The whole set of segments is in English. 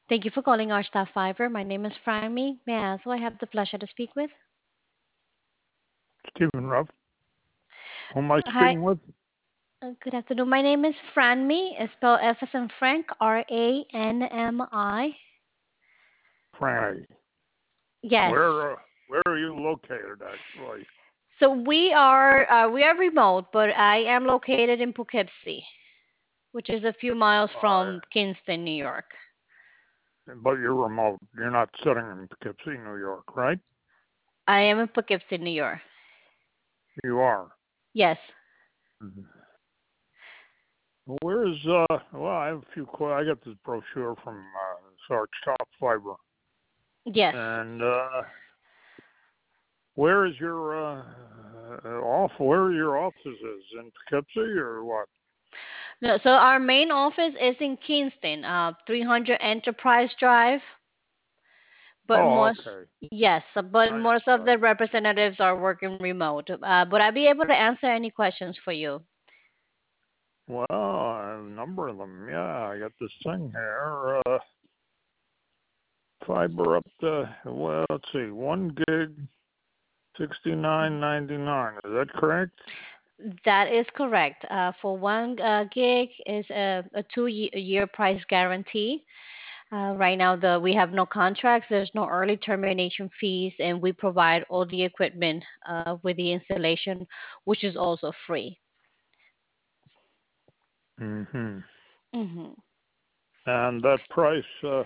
Thank you for calling our staff fiber. My name is Franmy. May I ask who I have the pleasure to speak with? Stephen Ruff. Who am I Hi, speaking with? good afternoon. My name is Franmy. It's spelled F as in Frank, Ranmi. Franny. Yes. Where are you located actually? So we are remote, but I am located in Poughkeepsie, which is a few miles from Uh, Kingston, New York. but you're remote. You're not sitting in Poughkeepsie, New York, right? I am in Poughkeepsie, New York. You are. Yes. Mhm. Where is well, I have a few I got this brochure from Sarge Top Fiber. Yes. And where is your where are your offices in Poughkeepsie or what? No, so our main office is in Kingston, 300 Enterprise Drive. But Oh, most, okay. yes, but I know most of that. the representatives are working remote. But I'll be able to answer any questions for you. Well, a number of them. Yeah, I got this thing here. Fiber up to, well, let's see, 1 gig, 69.99. Is that correct? That is correct. For one gig is a two-year price guarantee. Right now, we have no contracts. There's no early termination fees, and we provide all the equipment with the installation, which is also free. Mm-hmm. Hmm. And that price,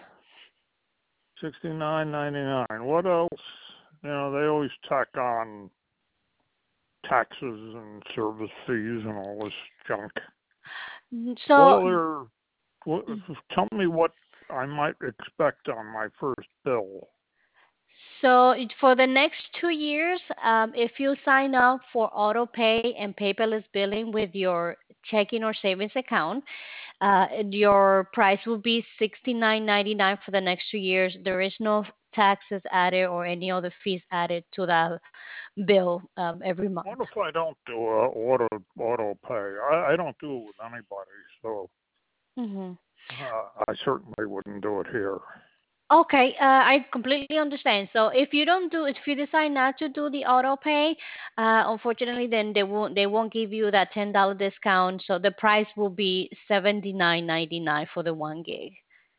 69.99. What else? They always tack on taxes and service fees and all this junk. What So other? What, tell me what I might expect on my first bill. For the next 2 years, if you sign up for auto pay and paperless billing with your checking or savings account, your price will be $69.99 for the next 2 years. There is no taxes added or any other fees added to that bill every month. What if I don't do auto pay? I don't do it with anybody, so Hmm. I certainly wouldn't do it here. Okay, I completely understand. So if you decide not to do the auto pay, unfortunately, then they won't give you that $10 discount. So the price will be $79.99 for the 1 gig.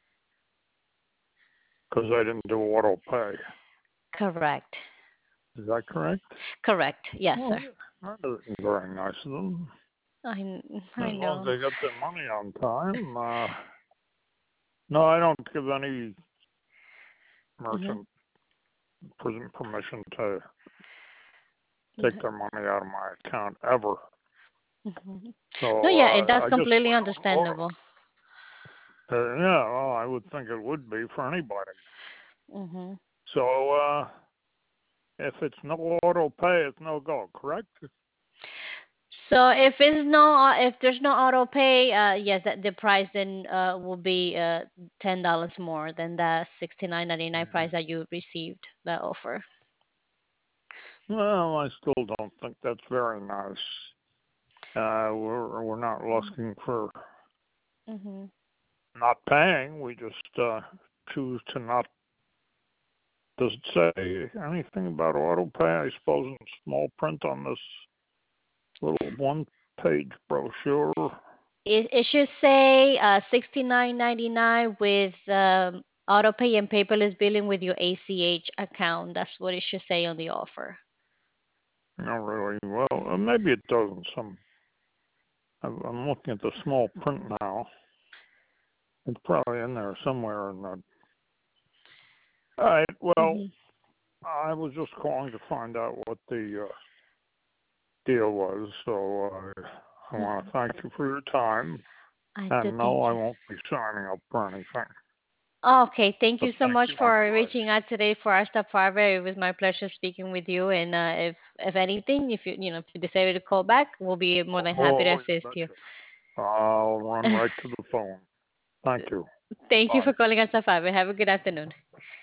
Because I didn't do auto pay. Correct. Is that correct? Correct. Yes, Well, sir. that isn't very nice of them. I As long as know. they get their money on time. No, I don't give any Hmm. merchant permission to take their money out of my account ever. Hmm. So No, yeah, that's I just completely went on auto. understandable. Yeah, well, I would think it would be for anybody. Hmm. So if it's no auto pay, it's no go, correct? So if there's no auto pay, yes, the price then will be $10 more than the 69.99 price Mhm. that you received that offer. Well, I still don't think that's very nice. We're not looking for Mm-hmm. not paying. We just choose to not. Does it say anything about auto pay? I suppose in small print on this little one-page brochure. It should say 69.99 with auto pay and paperless billing with your ACH account. That's what it should say on the offer. Not really. Well, maybe it doesn't. I'm looking at the small print now. It's probably in there somewhere in the. All right. Well, Hmm. I was just calling to find out what the deal was. So I want to thank you for your time. I do And no, thank I you. won't be signing up for anything. Okay, thank But you so thank much you for anyway. reaching out today for our step fiber. It was my pleasure speaking with you. And if anything, if you decided to call back, we'll be more than happy to Oh, you assist you. betcha. I'll run right to the phone. Thank you. Thank you Bye. for calling us step fiber. Have a good afternoon.